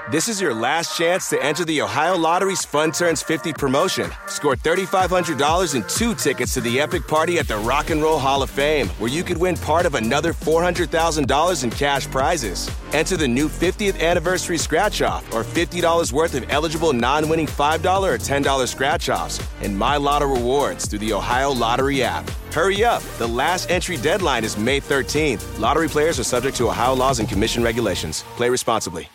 This is your last chance to enter the Ohio Lottery's Fun Turns 50 promotion. Score $3,500 and 2 tickets to the epic party at the Rock and Roll Hall of Fame, where you could win part of another $400,000 in cash prizes. Enter the new 50th anniversary scratch-off or $50 worth of eligible non-winning $5 or $10 scratch-offs and My Lotto rewards through the Ohio Lottery app. Hurry up. The last entry deadline is May 13th. Lottery players are subject to Ohio laws and commission regulations. Play responsibly.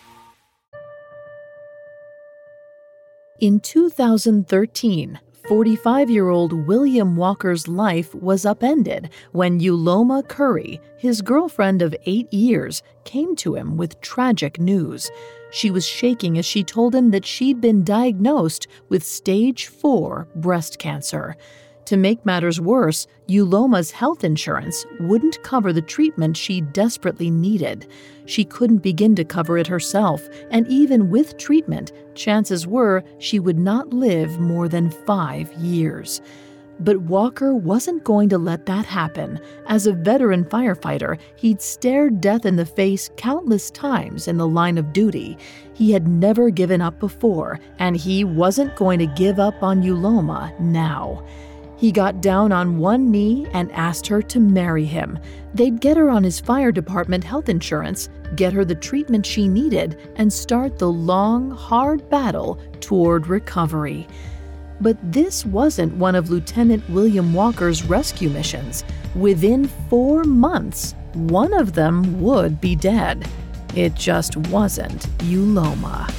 In 2013, 45-year-old William Walker's life was upended when Yuloma Curry, his girlfriend of 8 years, came to him with tragic news. She was shaking as she told him that she'd been diagnosed with stage 4 breast cancer. To make matters worse, Yuloma's health insurance wouldn't cover the treatment she desperately needed. She couldn't begin to cover it herself, and even with treatment, chances were she would not live more than 5 years. But Walker wasn't going to let that happen. As a veteran firefighter, he'd stared death in the face countless times in the line of duty. He had never given up before, and he wasn't going to give up on Yuloma now. He got down on one knee and asked her to marry him. They'd get her on his fire department health insurance, get her the treatment she needed, and start the long, hard battle toward recovery. But this wasn't one of Lieutenant William Walker's rescue missions. Within 4 months, one of them would be dead. It just wasn't Yuloma.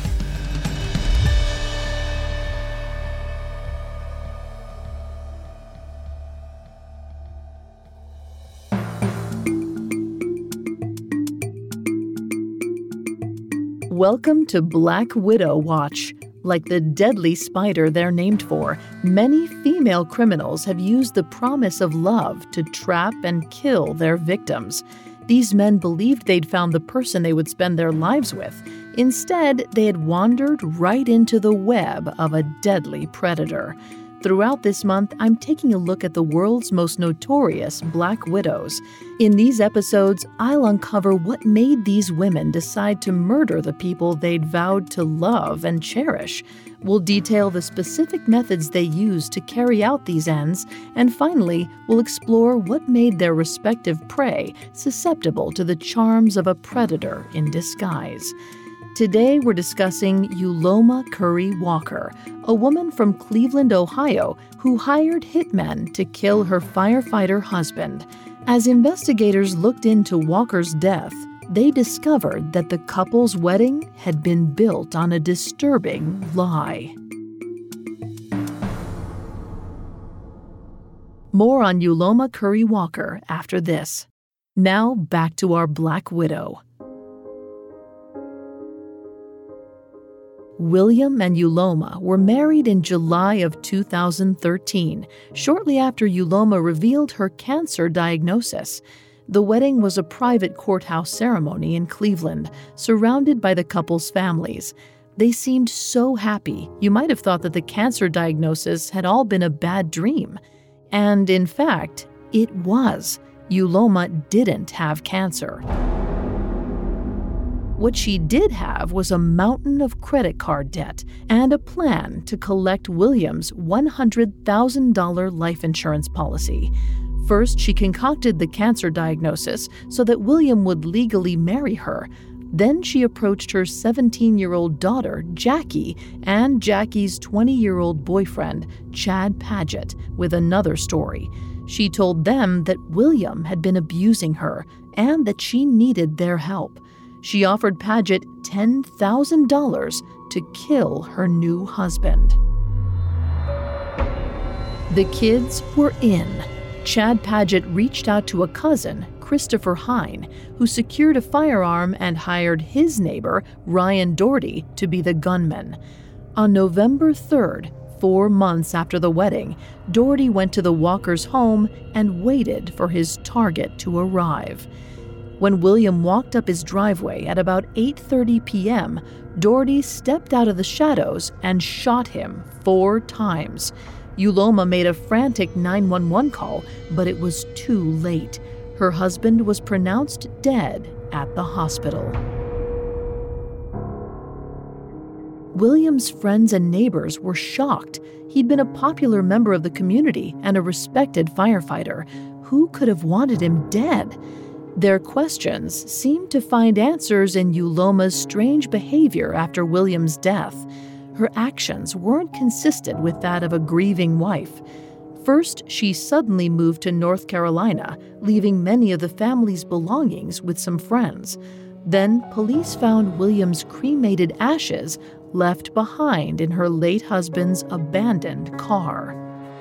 Welcome to Black Widow Watch. Like the deadly spider they're named for, many female criminals have used the promise of love to trap and kill their victims. These men believed they'd found the person they would spend their lives with. Instead, they had wandered right into the web of a deadly predator. Throughout this month, I'm taking a look at the world's most notorious Black Widows. In these episodes, I'll uncover what made these women decide to murder the people they'd vowed to love and cherish. We'll detail the specific methods they used to carry out these ends, and finally, we'll explore what made their respective prey susceptible to the charms of a predator in disguise. Today, we're discussing Yuloma Curry Walker, a woman from Cleveland, Ohio, who hired hitmen to kill her firefighter husband. As investigators looked into Walker's death, they discovered that the couple's wedding had been built on a disturbing lie. More on Yuloma Curry Walker after this. Now back to our Black Widow. William and Yuloma were married in July of 2013, shortly after Yuloma revealed her cancer diagnosis. The wedding was a private courthouse ceremony in Cleveland, surrounded by the couple's families. They seemed so happy, you might have thought that the cancer diagnosis had all been a bad dream. And in fact, it was. Yuloma didn't have cancer. What she did have was a mountain of credit card debt and a plan to collect William's $100,000 life insurance policy. First, she concocted the cancer diagnosis so that William would legally marry her. Then she approached her 17-year-old daughter, Jackie, and Jackie's 20-year-old boyfriend, Chad Paget, with another story. She told them that William had been abusing her and that she needed their help. She offered Paget $10,000 to kill her new husband. The kids were in. Chad Paget reached out to a cousin, Christopher Hine, who secured a firearm and hired his neighbor, Ryan Doherty, to be the gunman. On November 3rd, 4 months after the wedding, Doherty went to the Walkers' home and waited for his target to arrive. When William walked up his driveway at about 8:30 p.m., Doherty stepped out of the shadows and shot him 4 times. Yuloma made a frantic 911 call, but it was too late. Her husband was pronounced dead at the hospital. William's friends and neighbors were shocked. He'd been a popular member of the community and a respected firefighter. Who could have wanted him dead? Their questions seemed to find answers in Euloma's strange behavior after William's death. Her actions weren't consistent with that of a grieving wife. First, she suddenly moved to North Carolina, leaving many of the family's belongings with some friends. Then, police found William's cremated ashes left behind in her late husband's abandoned car.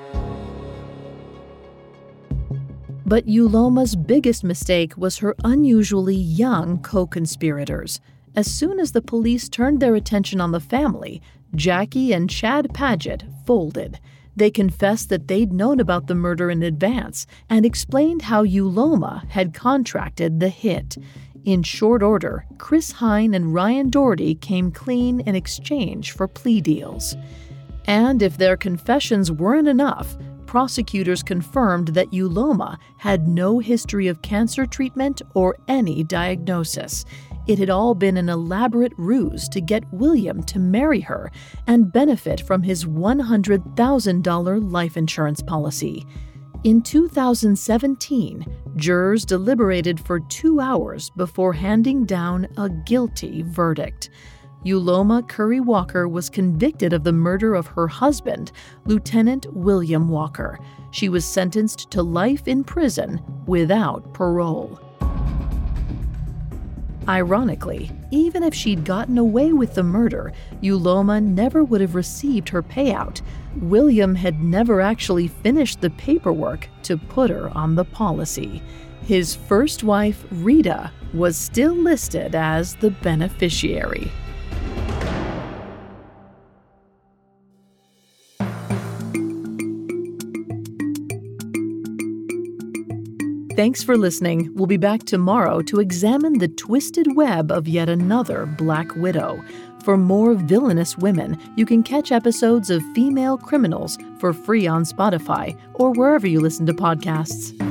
But Euloma's biggest mistake was her unusually young co-conspirators. As soon as the police turned their attention on the family, Jackie and Chad Paget folded. They confessed that they'd known about the murder in advance and explained how Euloma had contracted the hit. In short order, Chris Hine and Ryan Doherty came clean in exchange for plea deals. And if their confessions weren't enough, prosecutors confirmed that Euloma had no history of cancer treatment or any diagnosis. It had all been an elaborate ruse to get William to marry her and benefit from his $100,000 life insurance policy. In 2017, jurors deliberated for 2 hours before handing down a guilty verdict. Euloma Curry Walker was convicted of the murder of her husband, Lieutenant William Walker. She was sentenced to life in prison without parole. Ironically, even if she'd gotten away with the murder, Euloma never would have received her payout. William had never actually finished the paperwork to put her on the policy. His first wife, Rita, was still listed as the beneficiary. Thanks for listening. We'll be back tomorrow to examine the twisted web of yet another Black Widow. For more villainous women, you can catch episodes of Female Criminals for free on Spotify or wherever you listen to podcasts.